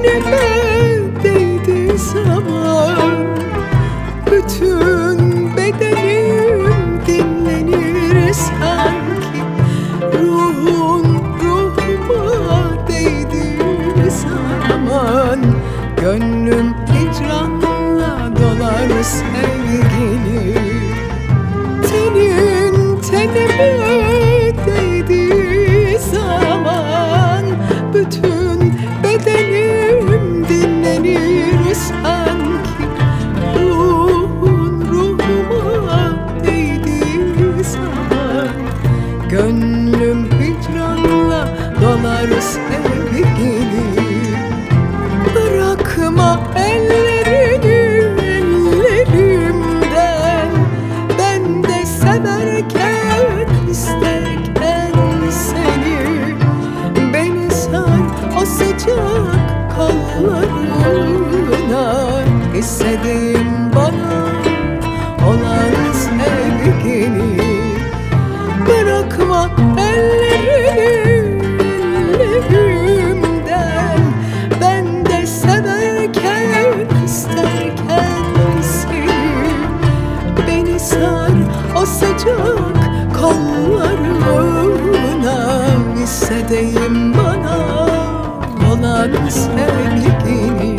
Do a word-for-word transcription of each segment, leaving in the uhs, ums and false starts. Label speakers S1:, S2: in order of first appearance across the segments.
S1: tenime değdiği zaman bütün bedenim dinlenir sanki. Ruhun ruhuma değdiği zaman gönlüm hicranla dolar sevgili. Tenin tenime değdiği zaman bütün bedenim dinlenir sanki. Ruhun ruhuma değdiği zaman gönlüm hicranla dolar sevgili. Bırakma ellerini ellerimden, ben de severken isterken seni. Beni sar o sıcak kollarına, hissedeyim bana olan sevgini. Bırakma ellerini ellerimden, ben de severken isterken seni. Beni sar o sıcak kollarına, hissedeyim bana olan sevgini.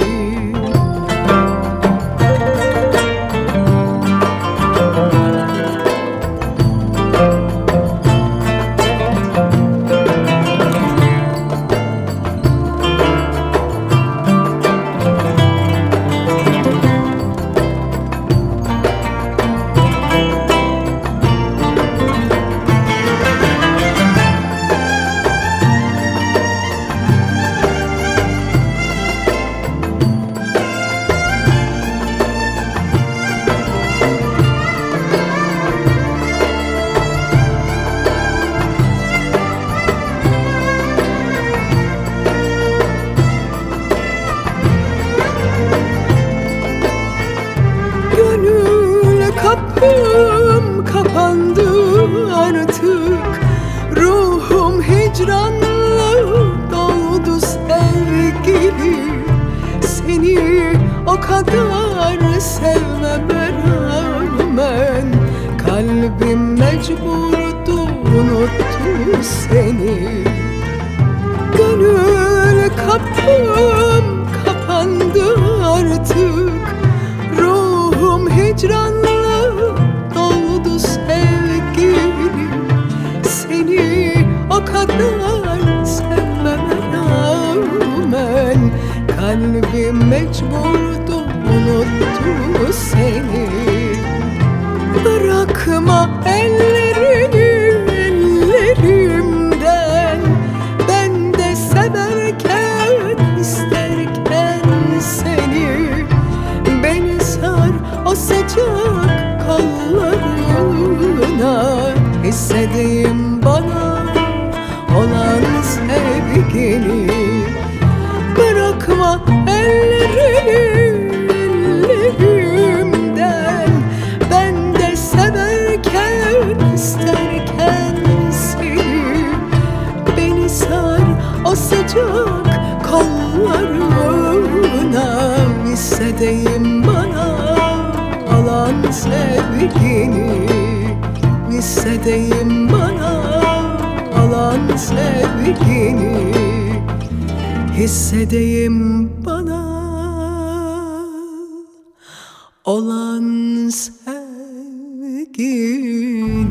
S1: Kapım kapandı artık, ruhum hicranla doldu sevgili. Seni o kadar sevmeme rağmen kalbim mecburdu, unuttu seni. Gönül kapım kapandı artık, ruhum hicranla doldu sevgilim. Seni o kadar sevmeme rağmen kalbim mecburdu, unuttu seni. Bırakma ellerini ellerimden, ben de severken isterken seni. Beni sar o sıcak kollarına, hissedeyim bana olan sevgini. Bırakma ellerini ellerimden, ben de severken isterken seni. Beni sar o sıcak kollarına, hissedeyim bana olan sevgini. Hissedeyim bana olan sevgini. Hissedeyim bana olan sevgini.